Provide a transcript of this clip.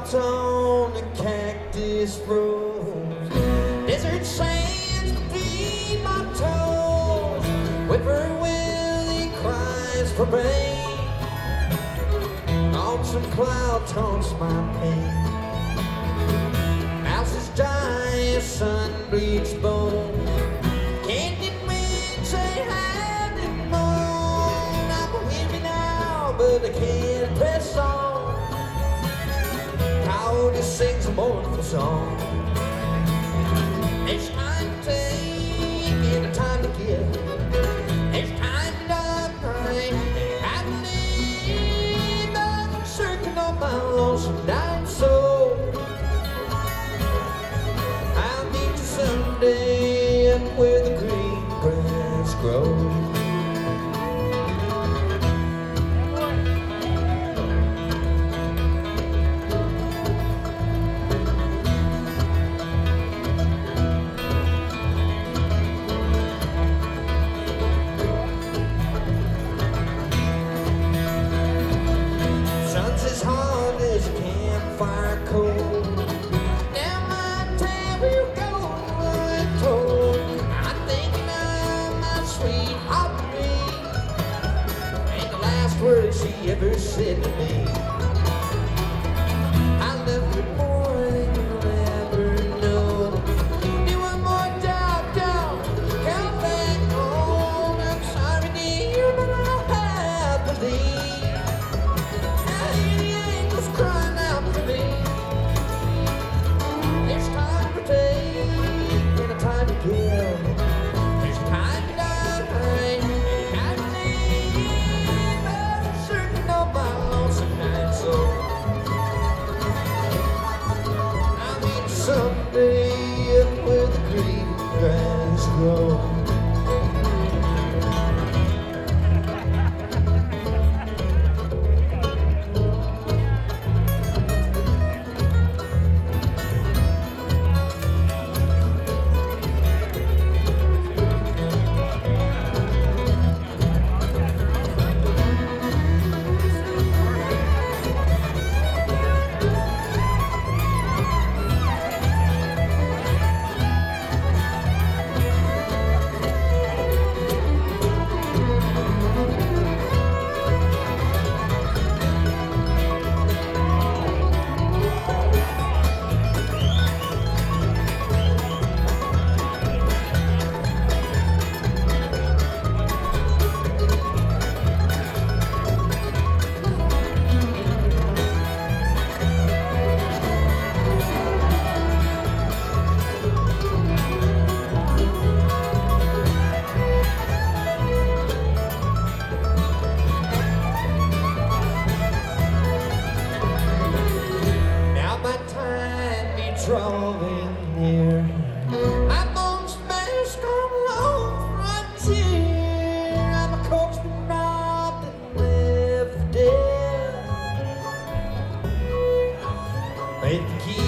dropped on the cactus rose. Desert sands between my toes. Whippoorwill cries for rain. Lonesome cloud taunts my pain. Houses die, sun-bleached bone. Candy wind say hi to moon. I'm weary now, but I can't press on. Coyote sings a mournful song. It's time to take and a time to give. It's time to love, right? I believe I'm circling on my lonesome dying soul. I'll meet you someday up where the green grass grows. Sun's as hard as a campfire cold. Now my tale will go untold. I'm thinking of my sweet Aubrey, and the last words she ever said to me. I love you more than you'll ever know. Do one more job, come back home. I'm sorry, dear, but I'll have to leave. I hear the angels crying out for me. There's time to take and a time to give. There's time to die and time to leave. I'm certain of my lonesome night soul. I'll meet you someday up where the green grass grows. Drawing near, my bones mask on long frontier. I'm a corpse been robbed and left dead. Make the key